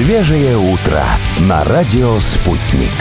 Свежее утро на радио «Спутник».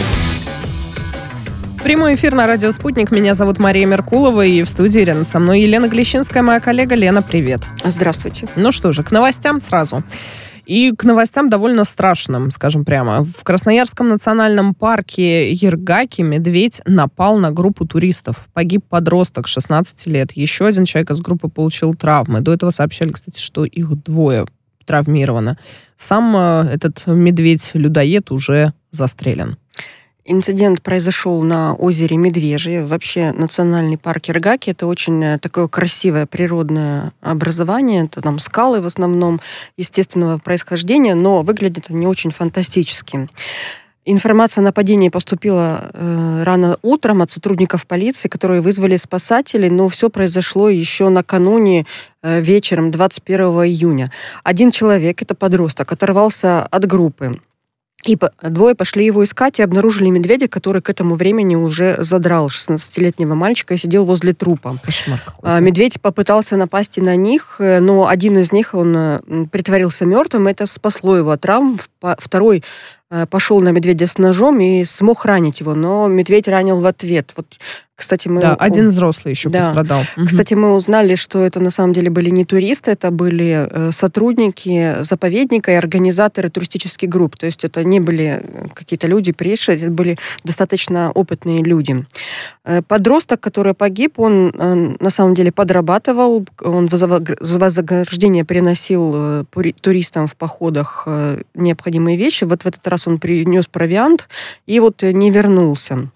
Прямой эфир на радио «Спутник». Меня зовут Мария Меркулова, и в студии рядом со мной Елена Глещинская, моя коллега. Лена, привет. Здравствуйте. Ну что же, к новостям сразу. И к новостям довольно страшным, скажем прямо. В Красноярском национальном парке Ергаки медведь напал на группу туристов. Погиб подросток 16 лет. Еще один человек из группы получил травмы. До этого сообщали, кстати, что их двое травмировано. Сам этот медведь-людоед уже застрелен. Инцидент произошел на озере Медвежье. Вообще национальный парк Ергаки — это очень такое красивое природное образование. Это там скалы в основном естественного происхождения, но выглядит не очень фантастически. Информация о нападении поступила рано утром от сотрудников полиции, которые вызвали спасателей, но все произошло еще накануне вечером 21 июня. Один человек, это подросток, оторвался от группы. И двое пошли его искать и обнаружили медведя, который к этому времени уже задрал 16-летнего мальчика и сидел возле трупа. Кошмар какой-то. Медведь попытался напасть и на них, но один из них, он притворился мертвым, это спасло его от травм. Второй пошел на медведя с ножом и смог ранить его, но медведь ранил в ответ. Вот, кстати, один взрослый еще пострадал. Кстати, мы узнали, что это на самом деле были не туристы, это были сотрудники заповедника и организаторы туристических групп. То есть это не были какие-то люди приезжие, это были достаточно опытные люди. Подросток, который погиб, он на самом деле подрабатывал, он вознаграждение приносил туристам в походах необходимые вещи. Вот в этот раз он принес провиант и вот не вернулся.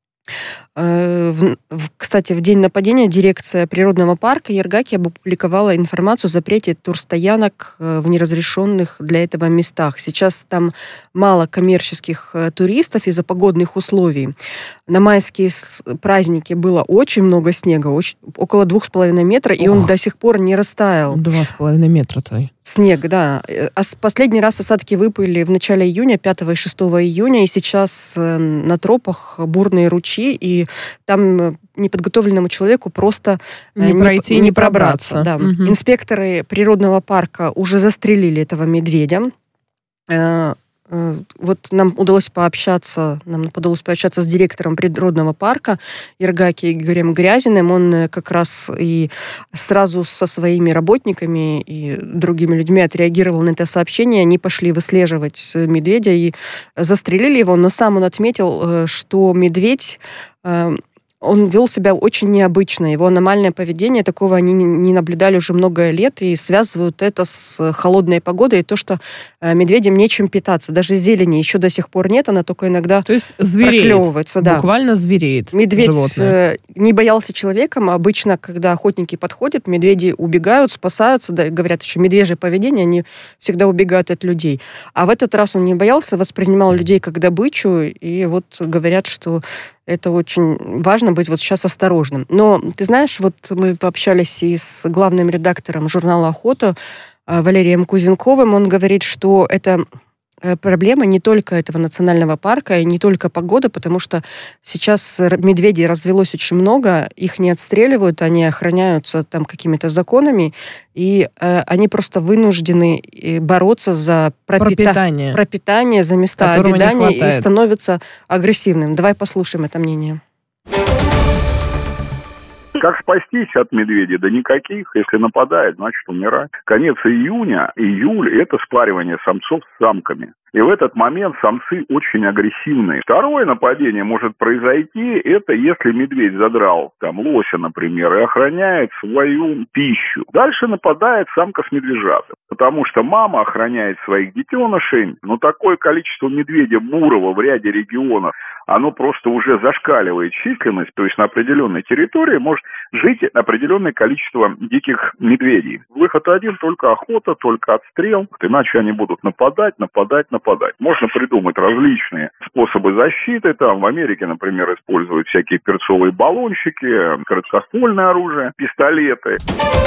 Кстати, в день нападения дирекция природного парка Ергаки опубликовала информацию о запрете турстоянок в неразрешенных для этого местах. Сейчас там мало коммерческих туристов из-за погодных условий. На майские праздники было очень много снега, около 2,5 метра, и он до сих пор не растаял. 2,5 метра-то. Снег, да. Последний раз осадки выпали в начале июня, 5 и 6 июня, и сейчас на тропах бурные ручьи, и там неподготовленному человеку просто не пробраться. Да. Угу. Инспекторы природного парка уже застрелили этого медведя. Вот нам удалось пообщаться с директором природного парка Ергаки Игорем Грязиным. Он как раз и сразу со своими работниками и другими людьми отреагировал на это сообщение. Они пошли выслеживать медведя и застрелили его, но сам он отметил, что медведь... Он вел себя очень необычно. Его аномальное поведение, такого они не наблюдали уже много лет, и связывают это с холодной погодой, и то, что медведям нечем питаться. Даже зелени еще до сих пор нет, она только иногда проклевывается. Да. Буквально звереет медведь животное. Не боялся человека. Обычно, когда охотники подходят, медведи убегают, спасаются. Да, говорят еще, медвежье поведение, они всегда убегают от людей. А в этот раз он не боялся, воспринимал людей как добычу, и вот говорят, что это очень важно быть вот сейчас осторожным. Но, ты знаешь, вот мы пообщались и с главным редактором журнала «Охота» Валерием Кузенковым. Он говорит, что это проблема не только этого национального парка и не только погода, потому что сейчас медведей развелось очень много, их не отстреливают, они охраняются там какими-то законами, и они просто вынуждены бороться за пропитание, за места обитания и становятся агрессивным. Давай послушаем это мнение. Как спастись от медведя? Да никаких. Если нападает, значит умирать. Конец июня, июль – это спаривание самцов с самками. И в этот момент самцы очень агрессивные. Второе нападение может произойти, это если медведь задрал там лося, например, и охраняет свою пищу. Дальше нападает самка с медвежатым, потому что мама охраняет своих детенышей, но такое количество медведя бурого в ряде регионов, оно просто уже зашкаливает численность, то есть на определенной территории может жить определенное количество диких медведей. Выход один – только охота, только отстрел, иначе они будут нападать. Можно придумать различные способы защиты. Там в Америке, например, используют всякие перцовые баллончики, короткоствольное оружие, пистолеты.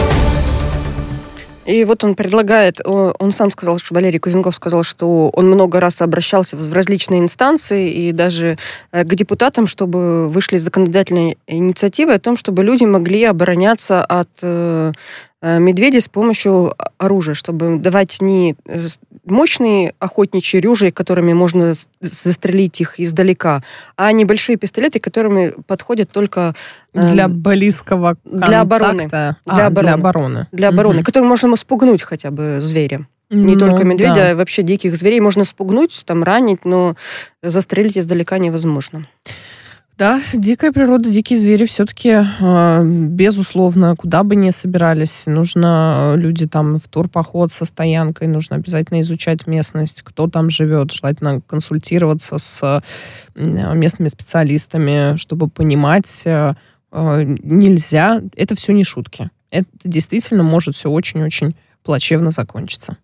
И вот он предлагает, он сам сказал, что Валерий Кузенков сказал, что он много раз обращался в различные инстанции и даже к депутатам, чтобы вышли законодательные инициативы о том, чтобы люди могли обороняться от медведей с помощью оружия, чтобы давать не мощные охотничьи ружья, которыми можно застрелить их издалека, а небольшие пистолеты, которыми подходят только... Для близкого контакта? Для обороны. Для обороны, которым можно спугнуть хотя бы зверя. Не только медведя, а вообще диких зверей можно спугнуть, там, ранить, но застрелить издалека невозможно. Да, дикая природа, дикие звери все-таки, безусловно, куда бы ни собирались, нужно люди там в турпоход со стоянкой, нужно обязательно изучать местность, кто там живет, желательно консультироваться с местными специалистами, чтобы понимать, нельзя, это все не шутки. Это действительно может все очень-очень плачевно закончиться.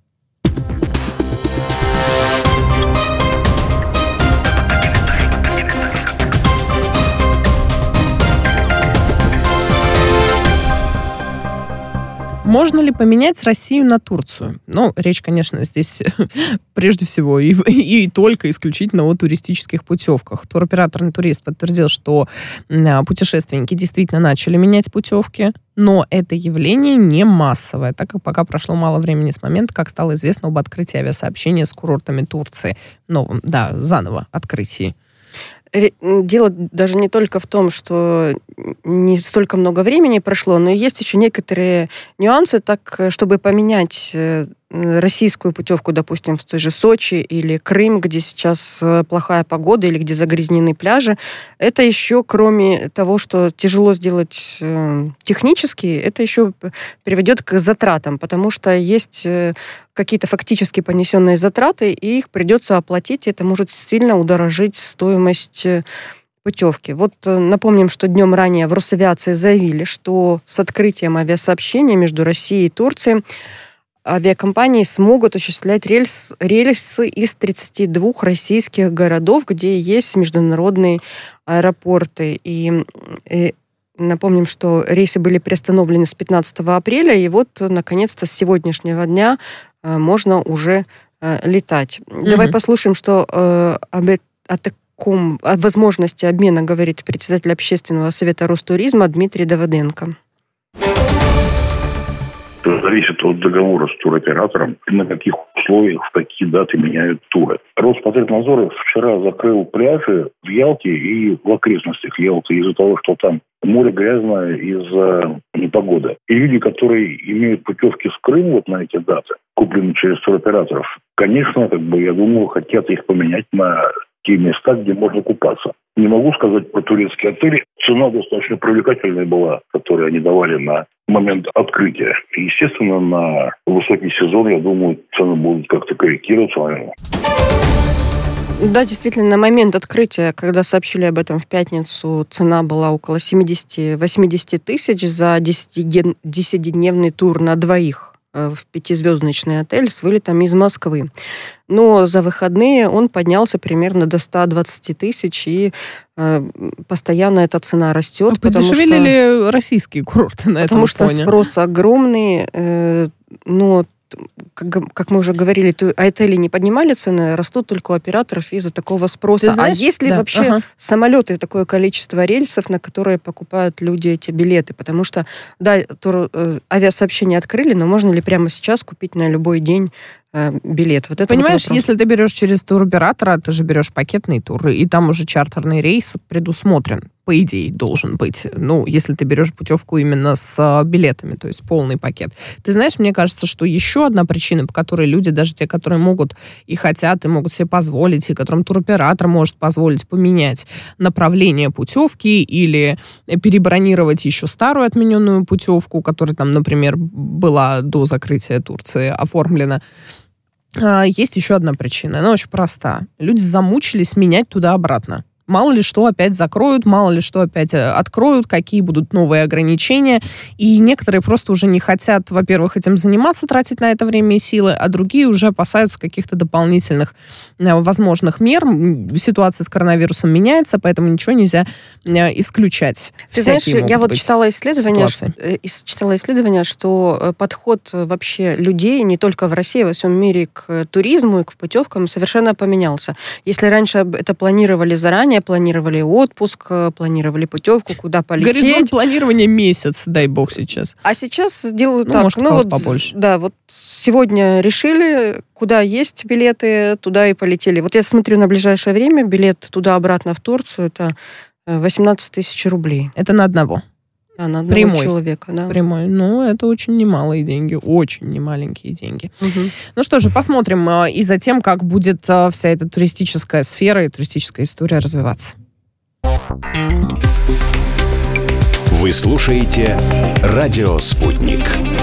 Можно ли поменять Россию на Турцию? Ну, речь, конечно, здесь прежде всего и только исключительно о туристических путевках. Туроператорный турист подтвердил, что путешественники действительно начали менять путевки, но это явление не массовое, так как пока прошло мало времени с момента, как стало известно об открытии авиасообщения с курортами Турции. Новом, заново открытии. Дело даже не только в том, что не столько много времени прошло, но есть еще некоторые нюансы, так, чтобы поменять российскую путевку, допустим, в той же Сочи или Крым, где сейчас плохая погода или где загрязнены пляжи. Это еще, кроме того, что тяжело сделать технически, это еще приведет к затратам, потому что есть какие-то фактически понесенные затраты, и их придется оплатить, и это может сильно удорожить стоимость путевки. Вот напомним, что днем ранее в Росавиации заявили, что с открытием авиасообщения между Россией и Турцией авиакомпании смогут осуществлять рейсы из 32 российских городов, где есть международные аэропорты. И напомним, что рейсы были приостановлены с 15 апреля, и вот, наконец-то, с сегодняшнего дня можно уже летать. Давай послушаем, что о возможности обмена говорит председатель Общественного совета Ростуризма Дмитрий Давыденко. Зависит от договора с туроператором, на каких условиях в какие даты меняют туры. Роспотребнадзор вчера закрыл пляжи в Ялте и в окрестностях Ялты из-за того, что там море грязное из-за непогоды. И люди, которые имеют путевки с Крыма вот на эти даты, купленные через туроператоров, конечно, я думаю, хотят их поменять на те места, где можно купаться. Не могу сказать про турецкие отели. Цена достаточно привлекательная была, которую они давали на момент открытия. И, естественно, на высокий сезон, я думаю, цены будут как-то корректироваться, наверное. Да, действительно, на момент открытия, когда сообщили об этом в пятницу, цена была около 70-80 тысяч за 10-дневный тур на двоих в 5-звездочный отель с вылетом из Москвы. Но за выходные он поднялся примерно до 120 тысяч, и постоянно эта цена растет. Подешевели ли российские курорты на этом фоне? Потому что спрос огромный, но как мы уже говорили, отели не поднимали цены, растут только у операторов из-за такого спроса. Знаешь, а есть ли вообще самолеты, такое количество рельсов, на которые покупают люди эти билеты? Потому что, да, авиасообщение открыли, но можно ли прямо сейчас купить на любой день билет? Вот это понимаешь, если ты берешь через туроператора, ты же берешь пакетные туры, и там уже чартерный рейс предусмотрен, по идее, должен быть. Ну, если ты берешь путевку именно с билетами, то есть полный пакет. Ты знаешь, мне кажется, что еще одна причина, по которой люди, даже те, которые могут и хотят, и могут себе позволить, и которым туроператор может позволить поменять направление путевки или перебронировать еще старую отмененную путевку, которая там, например, была до закрытия Турции оформлена. Есть еще одна причина, она очень проста. Люди замучились менять туда-обратно. Мало ли что опять закроют, мало ли что опять откроют, какие будут новые ограничения. И некоторые просто уже не хотят, во-первых, этим заниматься, тратить на это время и силы, а другие уже опасаются каких-то дополнительных возможных мер. Ситуация с коронавирусом меняется, поэтому ничего нельзя исключать. Ты знаешь, я вот читала исследование, что подход вообще людей не только в России, а во всем мире к туризму и к путевкам совершенно поменялся. Если раньше это планировали заранее, планировали отпуск, планировали путевку, куда полететь. Горизонт планирования месяц, дай бог сейчас. А сейчас делают так. Может, вот побольше. Да, вот сегодня решили, куда есть билеты, туда и полетели. Вот я смотрю на ближайшее время, билет туда-обратно в Турцию, это 18 тысяч рублей. Это на одного? Да, на одного человека, да. Прямой. Ну, это очень немалые деньги, очень немаленькие деньги. Угу. Ну что же, посмотрим и за тем, как будет вся эта туристическая сфера и туристическая история развиваться. Вы слушаете «Радио Спутник».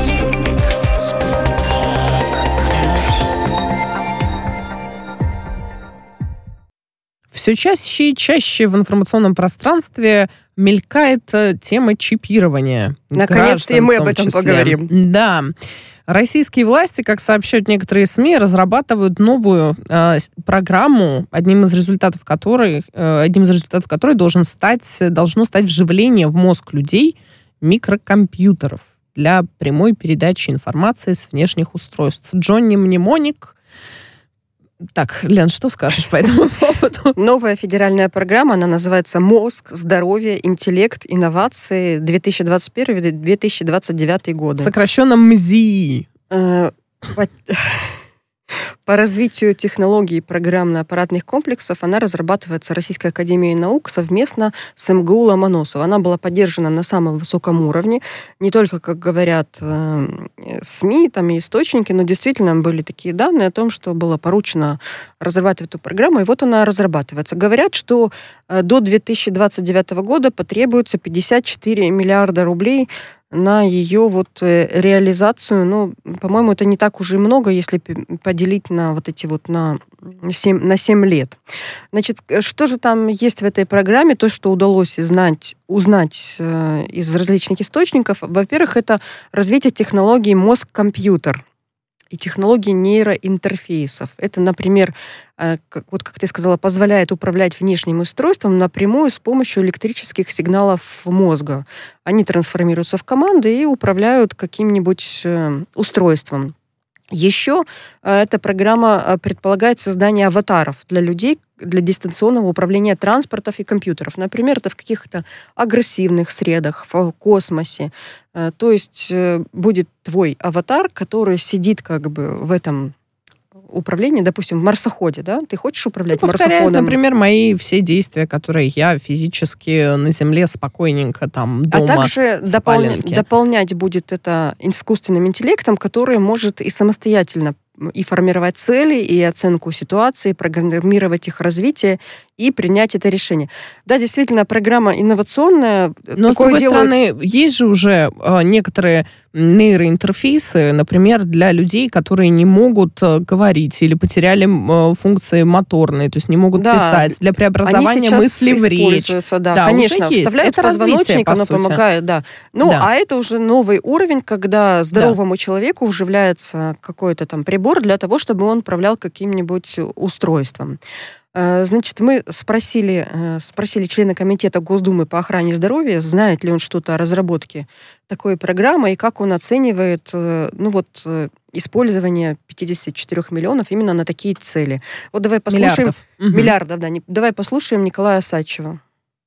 Все чаще и чаще в информационном пространстве мелькает тема чипирования. Наконец-то и мы об этом поговорим. Да. Российские власти, как сообщают некоторые СМИ, разрабатывают новую программу, одним из результатов которой должно стать вживление в мозг людей микрокомпьютеров для прямой передачи информации с внешних устройств. Джонни Мнемоник. Так, Лен, что скажешь по этому поводу? Новая федеральная программа, она называется «Мозг, здоровье, интеллект, инновации 2021-2029 годы». Сокращенно МЗИ. По развитию технологий программно-аппаратных комплексов она разрабатывается Российской академией наук совместно с МГУ Ломоносова. Она была поддержана на самом высоком уровне. Не только, как говорят СМИ там и источники, но действительно были такие данные о том, что было поручено разрабатывать эту программу, и вот она разрабатывается. Говорят, что до 2029 года потребуется 54 миллиарда рублей на ее реализацию. Ну, по-моему, это не так уж и много, если поделить на на 7 лет. Значит, что же там есть в этой программе? То, что удалось узнать из различных источников. Во-первых, это развитие технологий мозг-компьютер и технологии нейроинтерфейсов. Это, например, как ты сказала, позволяет управлять внешним устройством напрямую с помощью электрических сигналов мозга. Они трансформируются в команды и управляют каким-нибудь устройством. Еще эта программа предполагает создание аватаров для людей, для дистанционного управления транспортов и компьютеров. Например, это в каких-то агрессивных средах, в космосе. То есть будет твой аватар, который сидит в этом управлении, допустим, в марсоходе, да? Ты хочешь управлять повторяет, марсоходом? Например, мои все действия, которые я физически на Земле спокойненько там дома. А также дополнять будет это искусственным интеллектом, который может и самостоятельно и формировать цели, и оценку ситуации, программировать их развитие и принять это решение. Да, действительно, программа инновационная. Но, с другой стороны, есть же уже некоторые нейроинтерфейсы, например, для людей, которые не могут говорить или потеряли функции моторные, то есть не могут писать, для преобразования мысли в речь. Да, конечно, вставляют в позвоночник, оно помогает, да. А это уже новый уровень, когда здоровому человеку вживляется какой-то там прибор для того, чтобы он управлял каким-нибудь устройством. Значит, мы спросили члена комитета Госдумы по охране здоровья, знает ли он что-то о разработке такой программы и как он оценивает использование 54 миллионов именно на такие цели. Вот давай послушаем... Миллиардов, да. Давай послушаем Николая Осадчева.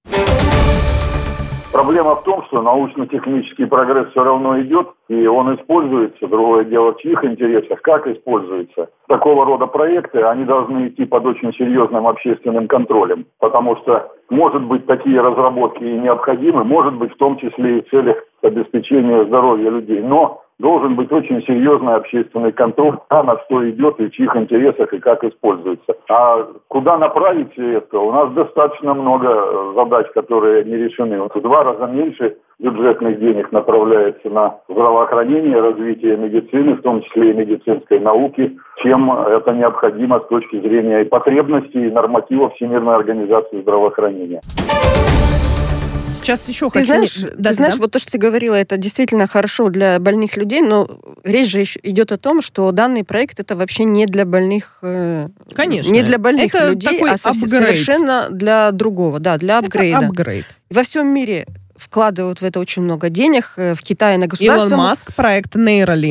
Проблема в том, что научно-технический прогресс все равно идет, и он используется. Другое дело, в чьих интересах, как используется. Такого рода проекты, они должны идти под очень серьезным общественным контролем, потому что, может быть, такие разработки и необходимы, может быть, в том числе и в целях обеспечения здоровья людей. Но должен быть очень серьезный общественный контроль, на что идет и в чьих интересах и как используется. А куда направить все это? У нас достаточно много задач, которые не решены. В 2 раза меньше бюджетных денег направляется на здравоохранение, развитие медицины, в том числе и медицинской науки, чем это необходимо с точки зрения и потребностей, и нормативов Всемирной организации здравоохранения. Сейчас еще Ты знаешь, вот то, что ты говорила, это действительно хорошо для больных людей, но речь же идет о том, что данный проект это вообще не для больных, конечно, не для больных это людей, такой совершенно для другого, для апгрейда. Это апгрейд. Во всем мире вкладывают в это очень много денег. В Китае на государственном... Илон Маск, проект Neuralink,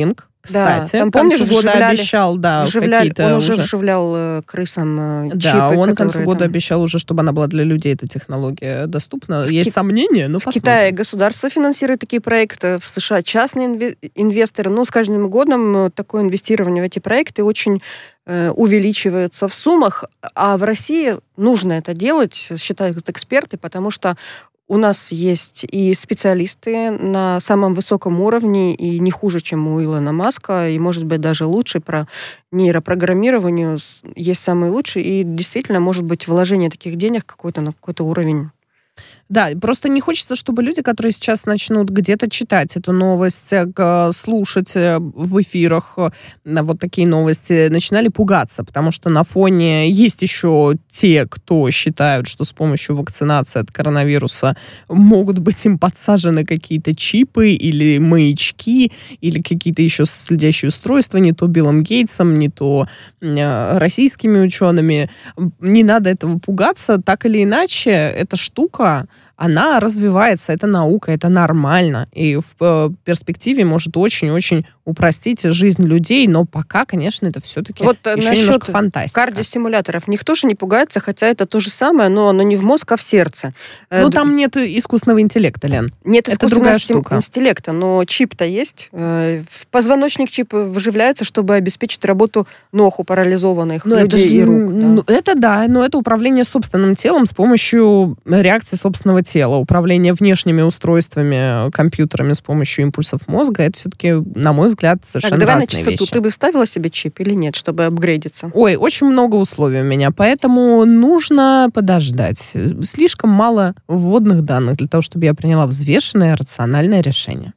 Кстати, там, к концу помнишь, года обещал, какие-то он уже вживлял крысам чипы. Да, он к концу которые года там... обещал уже, чтобы она была для людей, эта технология доступна. Есть сомнения, но посмотрим. В Китае государство финансирует такие проекты, в США частные инвесторы. Но с каждым годом такое инвестирование в эти проекты очень увеличивается в суммах, а в России нужно это делать, считают эксперты, потому что у нас есть и специалисты на самом высоком уровне, и не хуже, чем у Илона Маска, и, может быть, даже лучше про нейропрограммирование. Есть самые лучшие, и действительно, может быть, вложение таких денег на какой-то уровень. Да, просто не хочется, чтобы люди, которые сейчас начнут где-то читать эту новость, слушать в эфирах вот такие новости, начинали пугаться, потому что на фоне есть еще те, кто считают, что с помощью вакцинации от коронавируса могут быть им подсажены какие-то чипы или маячки, или какие-то еще следящие устройства, не то Биллом Гейтсом, не то российскими учеными. Не надо этого пугаться. Так или иначе, эта штука, она развивается, это наука, это нормально. И в перспективе может очень-очень упростить жизнь людей, но пока, конечно, это все-таки еще немножко фантастика. Кардиостимуляторов никто же не пугается, хотя это то же самое, но оно не в мозг, а в сердце. Ну, там нет искусственного интеллекта, Лен. Нет искусственного интеллекта, но чип-то есть. В позвоночник чип вживляется, чтобы обеспечить работу ног у парализованных людей и рук. Да. Это да, но это управление собственным телом с помощью реакции собственного тела. Управление внешними устройствами, компьютерами с помощью импульсов мозга, это все-таки, на мой взгляд, совершенно разные вещи. Ты бы ставила себе чип или нет, чтобы апгрейдиться? Ой, очень много условий у меня, поэтому нужно подождать. Слишком мало вводных данных для того, чтобы я приняла взвешенное, рациональное решение.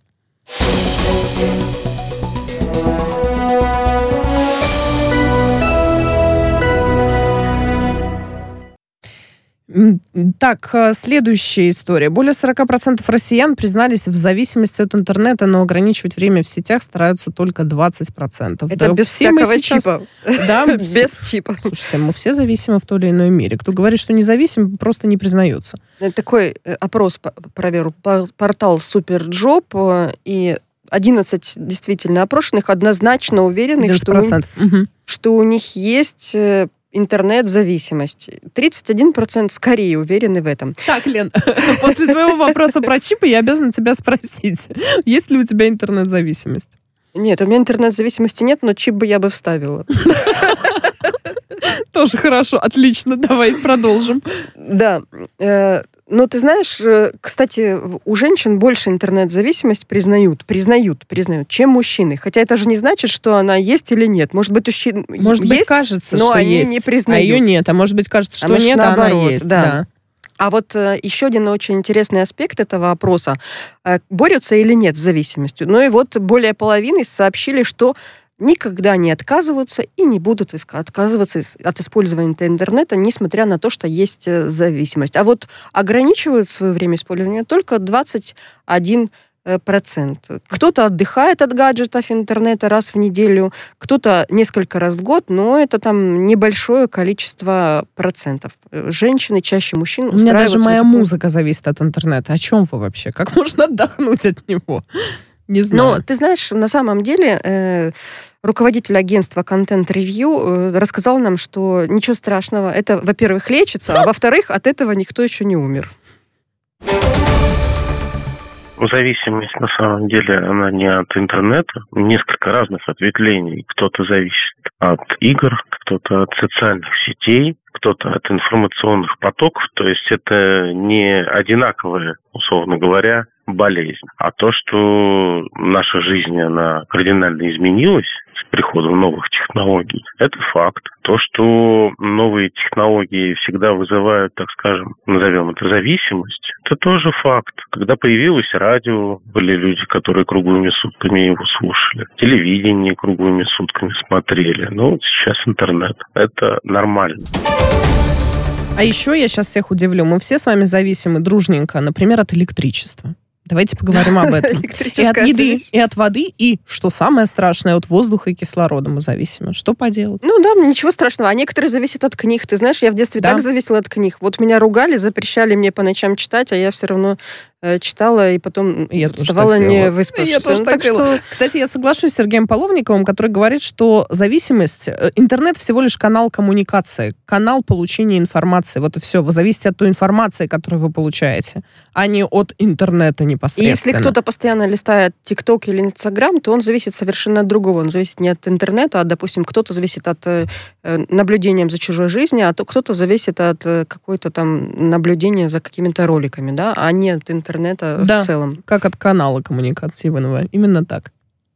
Так, следующая история. Более 40% россиян признались в зависимости от интернета, но ограничивать время в сетях стараются только 20%. Это без всякого чипа. Да, без чипа. Слушайте, мы все зависимы в той или иной мере. Кто говорит, что не зависим, просто не признается. Такой опрос проверил портал Суперджоп, и 11 действительно опрошенных однозначно уверены, что у них есть интернет-зависимость. 31% скорее уверены в этом. Так, Лен, после твоего вопроса про чипы я обязана тебя спросить. Есть ли у тебя интернет-зависимость? Нет, у меня интернет-зависимости нет, но чип бы я бы вставила. Тоже хорошо, отлично, давай продолжим. Да, но ты знаешь, кстати, у женщин больше интернет-зависимость признают, чем мужчины. Хотя это же не значит, что она есть или нет. Может быть, есть, кажется, но что они есть, не признают. А ее нет. А может быть, кажется, что нет, а она есть. Да. А вот еще один очень интересный аспект этого опроса. Борются или нет с зависимостью? Ну и вот более половины сообщили, что никогда не отказываются и не будут отказываться от использования интернета, несмотря на то, что есть зависимость. А вот ограничивают свое время использования только 21%. Кто-то отдыхает от гаджетов интернета раз в неделю, кто-то несколько раз в год, но это там небольшое количество процентов. Женщины чаще мужчин устраиваются. У меня даже моя музыка зависит от интернета. О чем вы вообще? Как можно отдохнуть от него? Не знаю. Но ты знаешь, на самом деле руководитель агентства Content Review рассказал нам, что ничего страшного. Это, во-первых, лечится, а во-вторых, от этого никто еще не умер. Зависимость, на самом деле, она не от интернета. Несколько разных ответвлений. Кто-то зависит от игр, кто-то от социальных сетей, кто-то от информационных потоков. То есть это не одинаковая, условно говоря, болезнь. А то, что наша жизнь, она кардинально изменилась с приходом новых технологий, это факт. То, что новые технологии всегда вызывают, так скажем, назовем это зависимость, это тоже факт. Когда появилось радио, были люди, которые круглыми сутками его слушали. Телевидение круглыми сутками смотрели. Ну, вот сейчас интернет. Это нормально. А еще я сейчас всех удивлю. Мы все с вами зависимы дружненько, например, от электричества. Давайте поговорим об этом. И от еды, и от воды, и, что самое страшное, от воздуха и кислорода мы зависимы. Что поделать? Ну да, ничего страшного. А некоторые зависят от книг. Ты знаешь, я в детстве так зависела от книг. Вот меня ругали, запрещали мне по ночам читать, а я все равно читала и потом вставала не выспавшись. Я тоже так делала. Кстати, я соглашусь с Сергеем Половниковым, который говорит, что зависимость... Интернет всего лишь канал коммуникации, канал получения информации. Вот и все. Вы зависите от той информации, которую вы получаете, а не от интернета непосредственно. И если кто-то постоянно листает ТикТок или Инстаграм, то он зависит совершенно от другого. Он зависит не от интернета, а, допустим, кто-то зависит от наблюдения за чужой жизнью, а то кто-то зависит от какой-то там наблюдения за какими-то роликами, да, а не от интернета в целом. Да, как от канала коммуникативного. Именно так.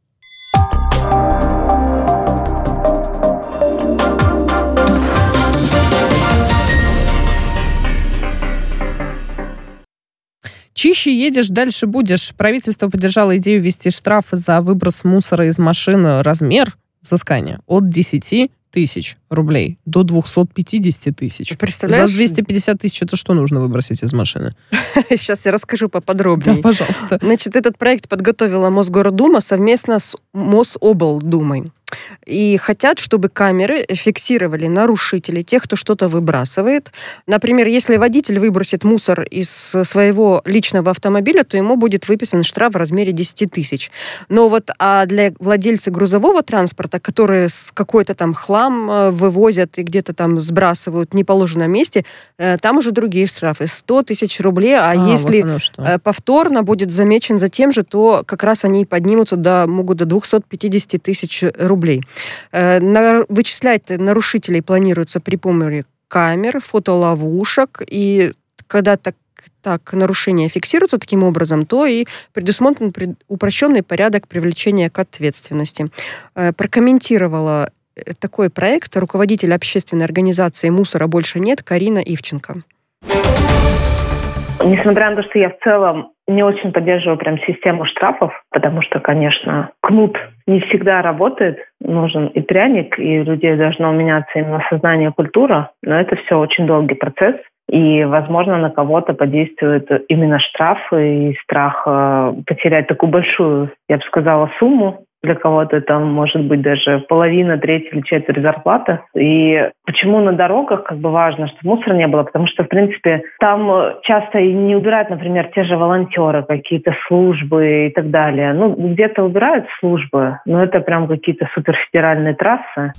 Чище едешь, дальше будешь. Правительство поддержало идею ввести штрафы за выброс мусора из машин. Размер взыскания от 10 тысяч рублей до 250 тысяч. Представляешь? За 250 тысяч это что нужно выбросить из машины? Сейчас я расскажу поподробнее. Да, пожалуйста. Значит, этот проект подготовила Мосгордума совместно с Мособлдумой. И хотят, чтобы камеры фиксировали нарушителей, тех, кто что-то выбрасывает. Например, если водитель выбросит мусор из своего личного автомобиля, то ему будет выписан штраф в размере 10 тысяч. Но вот для владельца грузового транспорта, которые какой-то там хлам вывозят и где-то там сбрасывают в неположенном месте, там уже другие штрафы. 100 тысяч рублей. А если вот повторно будет замечен за тем же, то как раз они поднимутся могут до 250 тысяч рублей. Вычислять нарушителей планируется при помощи камер, фотоловушек, и когда так нарушения фиксируются таким образом, то и предусмотрен упрощенный порядок привлечения к ответственности. Прокомментировала такой проект руководитель общественной организации «Мусора больше нет» Карина Ивченко. Несмотря на то, что я в целом не очень поддерживаю прям систему штрафов, потому что, конечно, кнут не всегда работает, нужен и пряник, и у людей должно меняться именно сознание и культура, но это все очень долгий процесс, и, возможно, на кого-то подействует именно штрафы и страх потерять такую большую, я бы сказала, сумму. Для кого-то это может быть даже половина, треть или четверть зарплаты. И почему на дорогах важно, чтобы мусора не было? Потому что, в принципе, там часто и не убирают, например, те же волонтеры, какие-то службы и так далее. Где-то убирают службы, но это прям какие-то суперфедеральные трассы.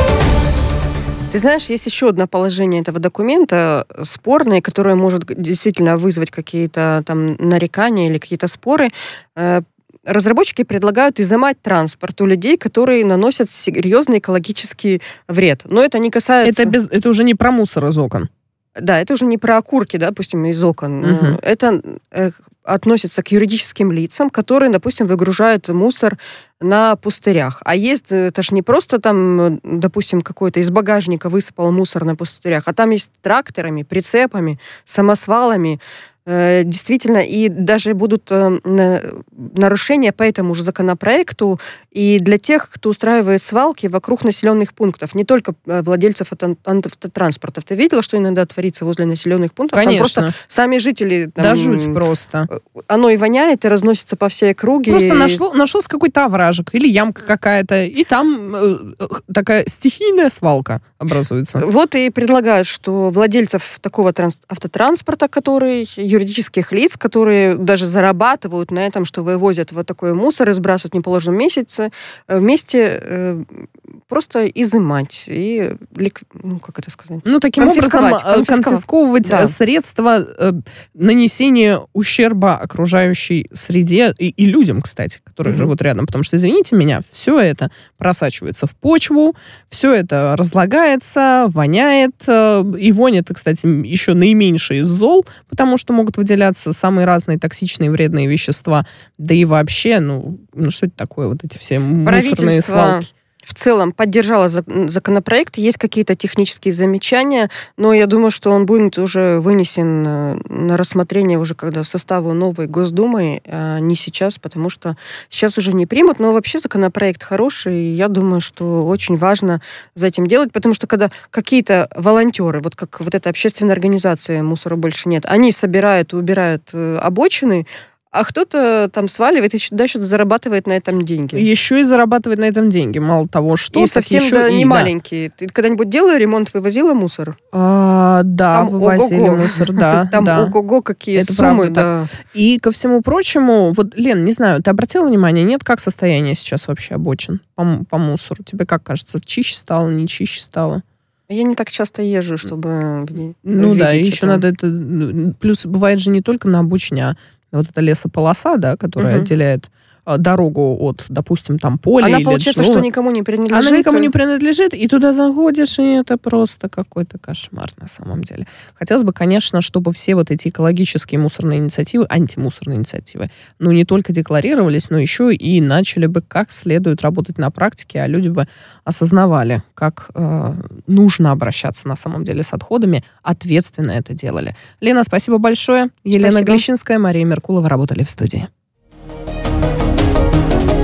Ты знаешь, есть еще одно положение этого документа, спорное, которое может действительно вызвать какие-то там нарекания или какие-то споры. Разработчики предлагают изымать транспорт у людей, которые наносят серьезный экологический вред. Но это не касается... Это уже не про мусор из окон. Да, это уже не про окурки, допустим, из окон. Угу. Это относится к юридическим лицам, которые, допустим, выгружают мусор на пустырях. А это же не просто там, допустим, какой-то из багажника высыпал мусор на пустырях, а там есть тракторами, прицепами, самосвалами. Действительно, и даже будут нарушения по этому же законопроекту и для тех, кто устраивает свалки вокруг населенных пунктов, не только владельцев автотранспортов. Ты видела, что иногда творится возле населенных пунктов? Конечно. Там просто сами жители... Да жуть просто. Оно и воняет, и разносится по всей округе. Просто нашелся какой-то овражек или ямка какая-то, и там такая стихийная свалка образуется. Вот и предлагают, что владельцев такого автотранспорта, который юридических лиц, которые даже зарабатывают на этом, что вывозят вот такой мусор и сбрасывают в неположенном месяце, вместе просто изымать и, как это сказать? Таким образом конфисковывать средства нанесения ущерба окружающей среде и людям, кстати, которые живут рядом. Потому что, извините меня, все это просачивается в почву, все это разлагается, воняет. И вонь это, кстати, еще наименьший из зол, потому что могут выделяться самые разные токсичные вредные вещества. Да и вообще, что это такое, вот эти все мусорные свалки? В целом поддержала законопроект. Есть какие-то технические замечания, но я думаю, что он будет уже вынесен на рассмотрение уже когда в составу новой Госдумы, а не сейчас, потому что сейчас уже не примут. Но вообще законопроект хороший, и я думаю, что очень важно за этим делать, потому что когда какие-то волонтеры, вот как вот эта общественная организация «Мусора больше нет», они собирают и убирают обочины, А кто-то там сваливает и дальше зарабатывает на этом деньги. Еще и зарабатывает на этом деньги. Мало того, что... И совсем не маленькие. Ты когда-нибудь делала ремонт, вывозила мусор? Да, там вывозили мусор, да. Там ого-го, какие это суммы. Да. И ко всему прочему, вот, Лен, не знаю, ты обратила внимание, нет, как состояние сейчас вообще обочин по мусору? Тебе как кажется, чище стало, не чище стало? Я не так часто езжу, чтобы видеть да, еще надо это... Плюс бывает же не только на обочине, а вот эта лесополоса, да, которая отделяет дорогу от, допустим, там поля. Она получается, что никому не принадлежит. Она никому не принадлежит, и туда заходишь, и это просто какой-то кошмар на самом деле. Хотелось бы, конечно, чтобы все вот эти экологические мусорные инициативы, антимусорные инициативы, не только декларировались, но еще и начали бы как следует работать на практике, а люди бы осознавали, как нужно обращаться на самом деле с отходами, ответственно это делали. Лена, спасибо большое. Елена Глещинская, Мария Меркулова работали в студии.